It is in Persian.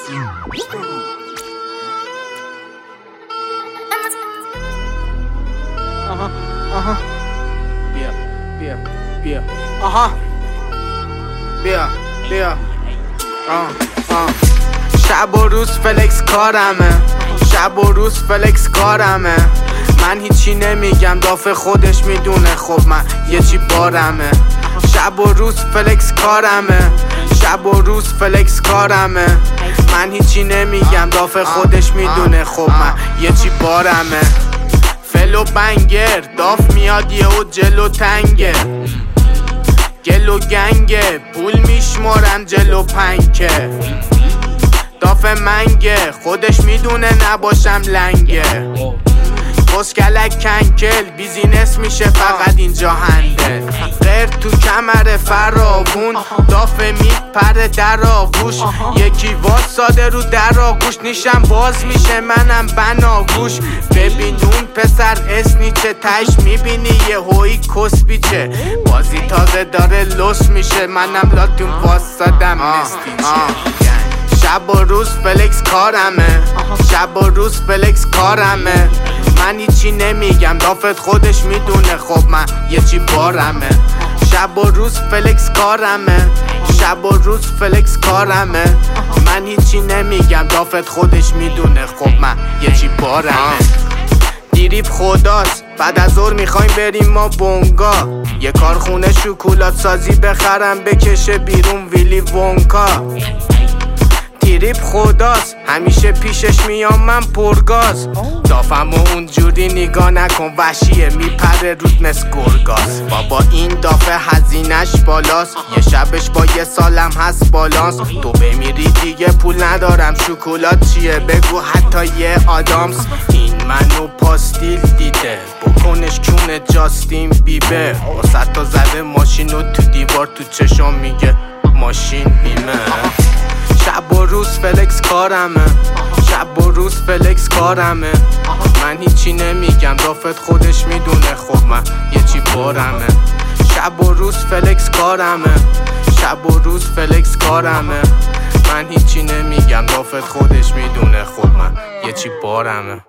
بیا شب و روز فلکس کارمه، شب و روز فلکس کارمه. من هیچی نمیگم، دافع خودش میدونه، خب من یه چی بارمه. شب و روز فلکس کارمه، شب و روز فلکس کارمه. من هیچی نمیگم، دافع خودش میدونه، خب من یه چی بارمه. فلو بنگر داف میاد یهو جلو تنگه، گلو گنگه پول میشمارم جلو پنکه. داف منگه خودش میدونه نباشم لنگه. بسکلک کنکل بیزینس میشه فقط اینجا هنده. غیر تو کمر فراوون دافه میپره در آغوش. یکی واساده رو در آغوش نیشم باز میشه منم بناگوش. ببین اون پسر اسنیچه تش میبینی یه هوی کسبیچه. بازی تازه داره لس میشه منم لاتون واسادم نستیچه. شب و روز فلکس کارمه، شب و روز فلکس کارمه. من هیچی نمیگم، دافت خودش میدونه، خب من یه چی بارمه. شب و روز فلکس کارمه، شب و روز فلکس کارمه. من هیچی نمیگم، دافت خودش میدونه، خب من یه چی بارمه. دیریب خداست بعد از ظهر میخوایم بریم ما بونگا. یه کارخونه شکلات سازی بخرم بکشه بیرون ویلی وونکا. دیریب خداست همیشه پیشش میام من پرگاز. دافم و اونجوری نگاه نکن وحشیه میپره رود مثل گرگاز. بابا این دافه هزینش بالاست، یه شبش با یه سالم هست بالانس. تو بمیری دیگه پول ندارم شکلات چیه بگو حتی یه آدامس. این منو پاستیل دیده بکنش کونه جاستین بیبه. واسه تا زده ماشینو تو دیوار تو چشم میگه ماشین بیمه. شب و روز فلکس کارمه، شب و روز فلکس کارمه. من هیچی نمیگم، دافت خودش میدونه، خب من یه چی بارمه. شب و روز فلکس کارمه، شب و روز فلکس کارمه. من هیچی نمیگم، دافت خودش میدونه، خب من یه چی بارمه.